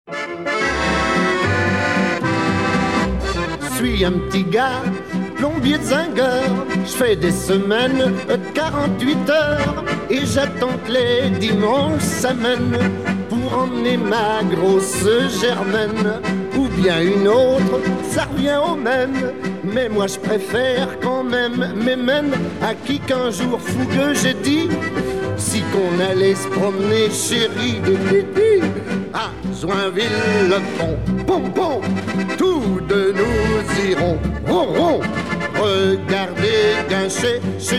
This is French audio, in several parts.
Je suis un petit gars, plombier de zingueur. Je fais des semaines, 48 heures. Et j'attends que les dimanches s'amènent pour emmener ma grosse Germaine. Ou bien une autre, ça revient au même. Mais moi je préfère quand même Mémène, à qui qu'un jour fougueux j'ai dit si qu'on allait se promener, chérie, à Joinville-le-Pont, pom-pom, tous deux nous irons, ron ron, regardez Guinchet, chez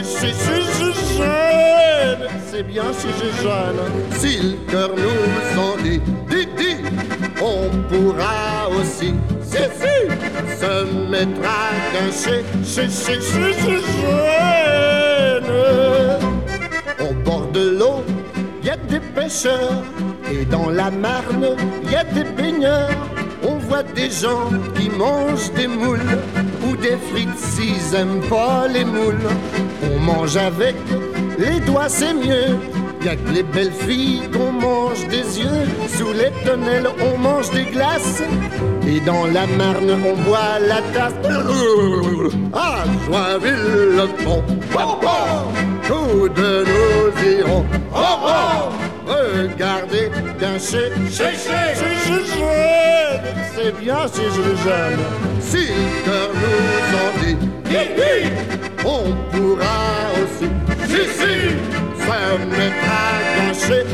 jeune, c'est bien si j'ai jeune, si le cœur nous en dit, on pourra aussi, si, se mettre à Guinchet, chez jeune. Au bord de l'eau, y a des pêcheurs, et dans la Marne, y a des baigneurs. On voit des gens qui mangent des moules, ou des frites s'ils aiment pas les moules. On mange avec les doigts, c'est mieux. Y a que les belles filles qu'on mange des yeux. Sous les tonnelles, on mange des glaces, et dans la Marne, on boit la tasse. À Joinville-le-Pont, tous deux nous irons, regardez Guinchet, c'est bien si je jeune. Si le cœur nous en dit, on pourra aussi, se mettre à Guinchet,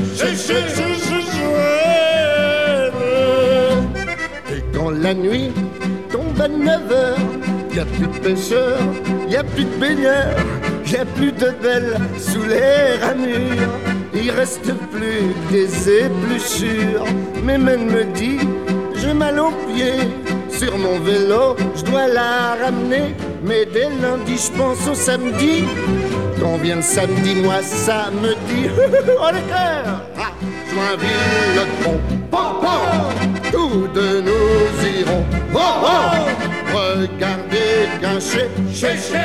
et quand la nuit tombe à 9 heures, y a plus de pêcheurs, y a plus de baigneurs, y a plus de belles sous les ramures. Il reste plus que des épluchures. Mémène me dit, j'ai mal aux pieds. Sur mon vélo, je dois la ramener. Mais dès lundi, je pense au samedi. Quand vient le samedi, moi ça me dit oh les cœurs, Joinville-le-Pont, tous deux nous irons, regardez Guinchet, si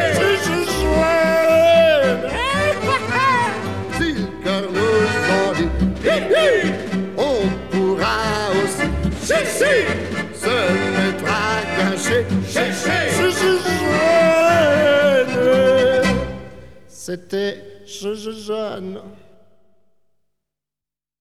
le cœur nous en dit, on pourra aussi, se mettre à Guinchet, c'était jeune.